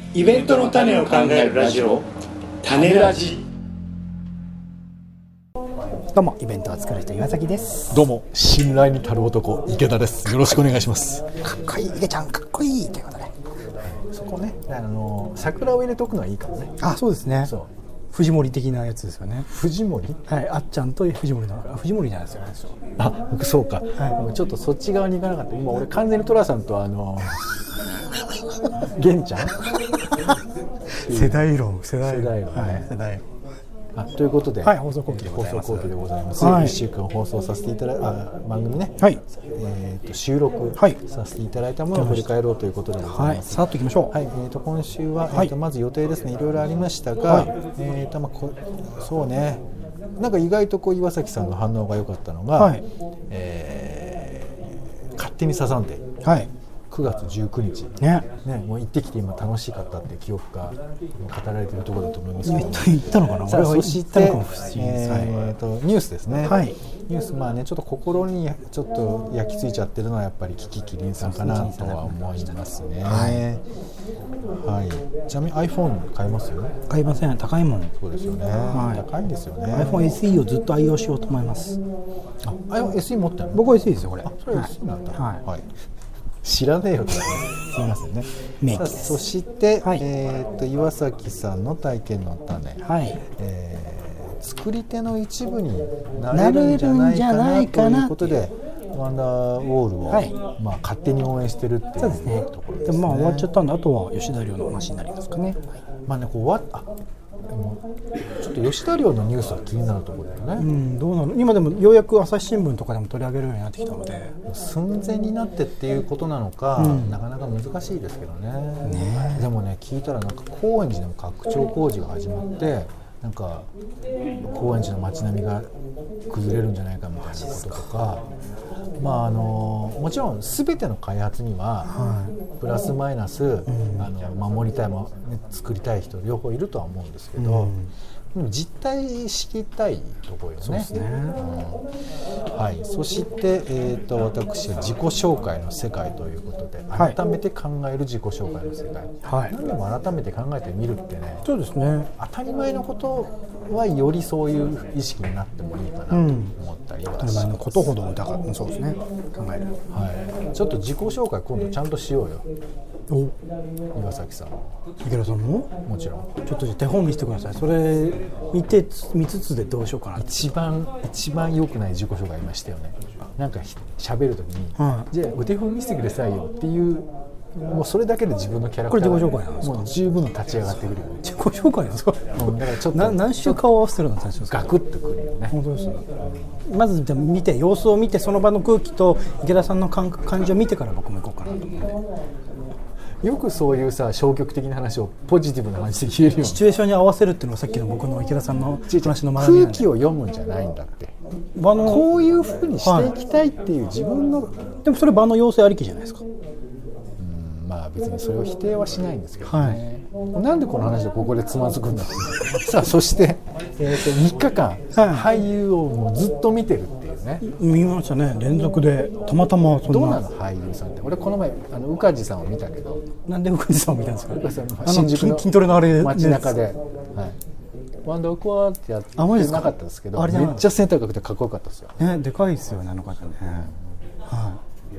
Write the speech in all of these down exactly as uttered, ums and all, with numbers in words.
イベントの種を考えるラジオ、種ラジ。 どうもイベントを作る人岩崎です。 どうも信頼に足る男池田です。よろしくお願いします。 かっこいい池ちゃん、かっこいいということで、 そこね、あの桜を入れておくのはいいかもね。 あ、そうですね。 そう藤森的なやつですよね。 藤森、 はい、あっちゃんと藤森の藤森じゃないですよね。 あ、そうか、 はい、 ちょっとそっち側に行かなかった。今俺完全に寅さんとあの玄ちゃん世代論世代論、 世代論、ね、 はい、世代論。 あ、ということで、 はい、放送後期でございます。 放送後期でございます。 はい、 いっしゅうかん放送させていただいあ番組ね、 はい、 えー、と収録させていただいたものを振り返ろうということでございます。 はい、さっといきましょう。 はい、えー、と今週は、 はい、 えー、とまず予定ですね、いろいろありましたが、はい、えーとまあ、こそうね、なんか意外とこう岩崎さんの反応が良かったのが、はい、えー、勝手にサザンデー、はい、くがつじゅうくにち、ねね、もう行ってきて今楽しかったって記憶が語られているところだと思いますけど、 言ったのかな。 さあ、そして、えー、とニュースですね、はい、ニュース、まあね、ちょっと心にちょっと焼き付いちゃってるのはやっぱりキキキリンさんかなとは思いますね。はいはい、ちなみに iPhone 買いますよね。 買いません、高いもん。 そうですよね、はい、高いですよね。 iPhone エスイー をずっと愛用しようと思います。 あ、iPhone エスイー 持ってるの？ 僕は エスイー ですよこれ。 あ、それ エスイー なんだ。 はい、はい、 知らねえよってすみませんね。さあ、そして、はい、えー、と岩崎さんの体験の種、はい、えー、作り手の一部になれるんじゃないかなということでワンダーウォールを、はい、まあ、勝手に応援してるっていうところですね。 でもまあ終わっちゃったんで、あとは吉田寮の話になりますかね。 まあね、こうわあでもちょっと吉田寮のニュースは気になるところだよね。 うん、どうなの。今でもようやく朝日新聞とかでも取り上げるようになってきたので、 寸前になってっていうことなのか、うん、なかなか難しいですけど ね, ねでもね、聞いたらなんか高円寺でも拡張工事が始まって、なんか高円寺の街並みが崩れるんじゃないかみたいなこととか、まあ、あのもちろん全ての開発には、はい、プラスマイナス、うん、あの守りたいも、ね、作りたい人両方いるとは思うんですけど、うん、実態知りたいところよね。そうですね、うん、はい、そして、えー、と私は自己紹介の世界ということで、改めて考える自己紹介の世界、はい、何でも改めて考えてみるってね、そうですね、当たり前のことはよりそういう意識になってもいいかなと思ったりはします。当たり前のことほどだから、そうですね、考える、はい、ちょっと自己紹介今度ちゃんとしようよ。お、岩崎さん、 池田さんももちろん。 ちょっと手本見せてください。それ見て見つつでどうしようかな。 一番一番良くない自己紹介いましたよね。なんか喋るときに、はい、じゃあお手本見せてくださいよっていう、もうそれだけで自分のキャラクターが、ね、これ自己紹介なんですか。もう十分立ち上がってくるよね。自己紹介なんですか。うん、だからちょっと何週顔合わせてるの最初ですか。ガクッとくるよね。本当ですね。うん、まず見て、様子を見て、その場の空気と池田さんの感じを見てから僕も行こうかなと思うんで。 よくそういうさ、消極的な話をポジティブな話で言えるよね。 シチュエーションに合わせるっていうのがさっきの僕の池田さんの話の学び。空気を読むんじゃないんだって。場のこういうふうにしていきたいっていう自分の、はい、 でもそれ場の要請ありきじゃないですか。 うん、まあ別にそれを否定はしないんですけどね、はい、なんでこの話でここでつまずくんだってさあ、そして、えー、とみっかかん、はい、俳優をもうずっと見てるっていうね。 見ましたね、連続で。たまたまそんな。 どうなの俳優さんって。俺この前あの宇梶さんを見たけど。 なんで宇梶さんを見たんですか。 宇梶さん、新宿の筋トレのあれ街中で、はい、ワンダークワーってやってなかったですけど、めっちゃ背高くてかっこよかったですよね。でかいですよね、あの方ね、はい、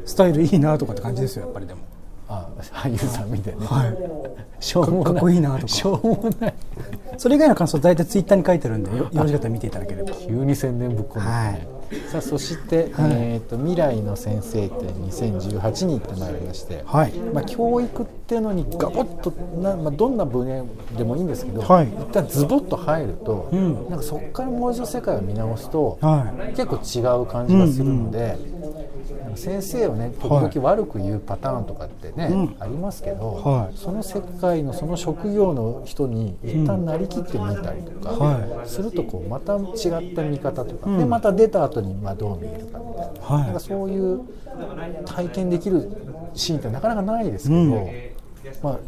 スタイルいいなとかって感じですよ、やっぱり。でもあ、俳優さん見てね、 はい、しょうもない、かっこいいなとか、 しょうもない。 それ以外の感想大体ツイッターに書いてるんで、よろしかったら見ていただければ。 急に宣伝ぶっ込んで、ね、はい。さあ、そして、はい、えーと未来の先生展にせんじゅうはちに行ってまいりまして、はい、まあ、教育っていうのにガボッとな、まあ、どんな分野でもいいんですけど、はい、一旦ズボッと入ると、うん、なんかそこからもう一度世界を見直すと、はい、結構違う感じがするので、うんうん、先生をね、時々悪く言うパターンとかってね、はい、ありますけど、はい、その世界のその職業の人に一旦なりきってみたりとか、はい、するとこうまた違った見方とか、うん、でまた出た後にまあどう見えるかみたいな、はい、なんかそういう体験できるシーンってなかなかないですけど、うん、まあ、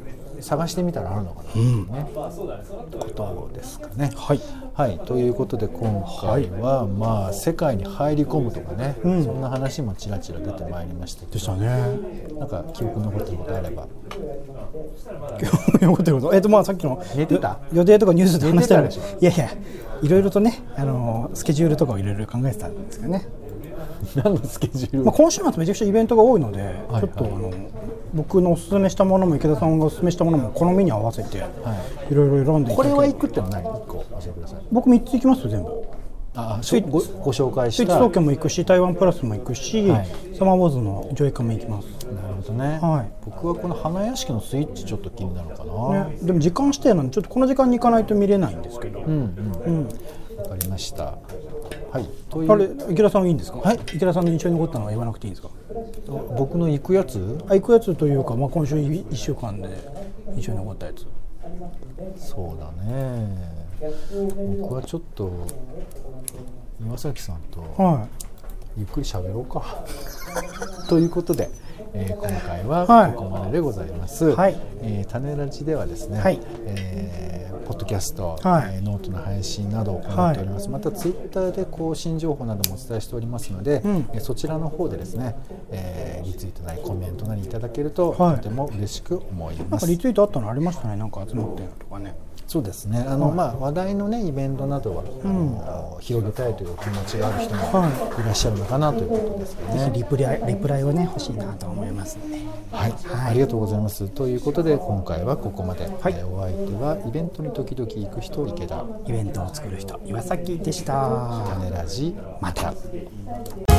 探してみたらあるのかなというね、うん、ことですかね。 はい、 はい、ということで今回は、まあ、世界に入り込むとかね、うん、そんな話もちらちら出てまいりましたけど。 でしたね。 なんか記憶に残ってることあれば。 記憶に残ってること、えっとまあさっきの寝てた予定とかニュースで話したら、いやいやいろいろとね、あのスケジュールとかをいろいろ考えてたんですけどね。 何のスケジュール？ まあ、今週末めちゃくちゃイベントが多いので、はいはい、ちょっとあの僕のおすすめしたものも池田さんがおすすめしたものも好みに合わせていろいろ選んでいただいて、 これは行くってのは何？いっこ教えてください。 僕みっつ行きますよ全部。 ああ、ご, ご紹介したスイッチ東京も行くし、台湾プラスも行くし、はい、サマーウォーズの上映会も行きます。 なるほどね、はい、僕はこの花屋敷のスイッチちょっと気になるかな、 ね、でも時間指定なんでちょっとこの時間に行かないと見れないんですけど。うんうんうん、分かりました。はい、というあれ池田さんはいいんですか？ はい、 池田さんの印象に残ったのは言わなくていいんですか？ 僕の行くやつ？ あ、行くやつというか、まあ、今週いっしゅうかんで印象に残ったやつ。 そうだね、僕はちょっと岩崎さんとゆっくり喋ろうか、はい、ということで、えー、今回はここまででございます。はい、えー、種ラジではですね、はい、えー、ポッドキャスト、はい、えー、ノートの配信などを行っております。はい、またツイッターで更新情報などもお伝えしておりますので、うん、えー、そちらの方でですね、えー、リツイートなりコメントなりいただけると、はい、とても嬉しく思います。 なんかリツイートあったのありましたね。なんか集まってるとかね。 そうですね、あの、はい、まあ、話題の、ね、イベントなどは、うん、広げたいという気持ちがある人もいらっしゃるのかなということですね。 ぜひリプライ、リプライを、ね、欲しいなと思いますので、 はいはい、ありがとうございます。ということで今回はここまで、はい、えー、お相手はイベントに時々行く人池田、 イベントを作る人岩崎でした。 種ラジまた。